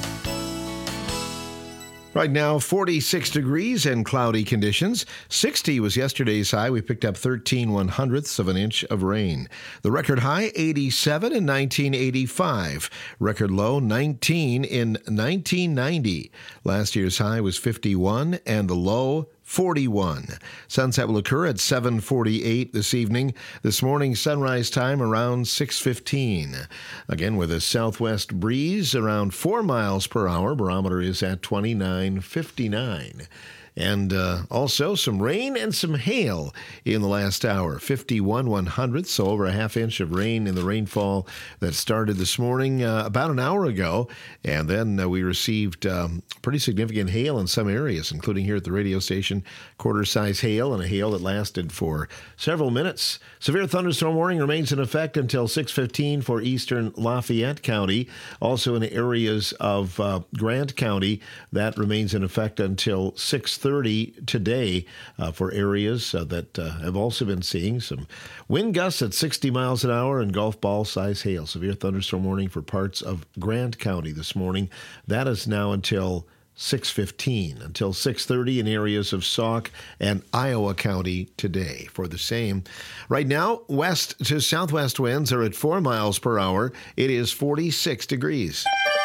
Right now, forty-six degrees and cloudy conditions. sixty was yesterday's high. We picked up thirteen one hundredths of an inch of rain. The record high, eighty-seven in nineteen eighty-five. Record low, nineteen in nineteen ninety. Last year's high was fifty-one and the low, forty-one. Sunset will occur at seven forty-eight this evening. This morning, sunrise time around six fifteen. Again, with a southwest breeze around four miles per hour. Barometer is at twenty-nine fifty-nine. And uh, also some rain and some hail in the last hour. fifty-one one hundredths, so over a half inch of rain in the rainfall that started this morning uh, about an hour ago. And then uh, we received um, pretty significant hail in some areas, including here at the radio station, quarter-size hail and a hail that lasted for several minutes. Severe thunderstorm warning remains in effect until six fifteen for eastern Lafayette County. Also in areas of uh, Grant County, that remains in effect until six thirty today uh, for areas uh, that uh, have also been seeing some wind gusts at sixty miles an hour and golf ball size hail. Severe thunderstorm warning for parts of Grant County this morning. That is now until six fifteen, until six thirty in areas of Sauk and Iowa County today for the same. Right now, west to southwest winds are at four miles per hour. It is forty-six degrees.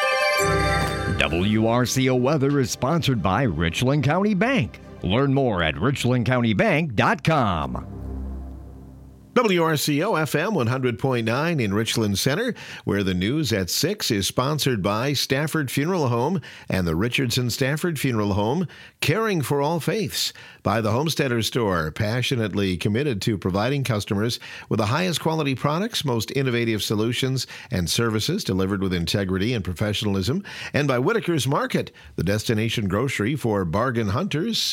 W R C O Weather is sponsored by Richland County Bank. Learn more at richland county bank dot com. W R C O F M one hundred point nine in Richland Center, where the news at six is sponsored by Stafford Funeral Home and the Richardson Stafford Funeral Home, caring for all faiths. By the Homesteader Store, passionately committed to providing customers with the highest quality products, most innovative solutions, and services delivered with integrity and professionalism. And by Whitaker's Market, the destination grocery for bargain hunters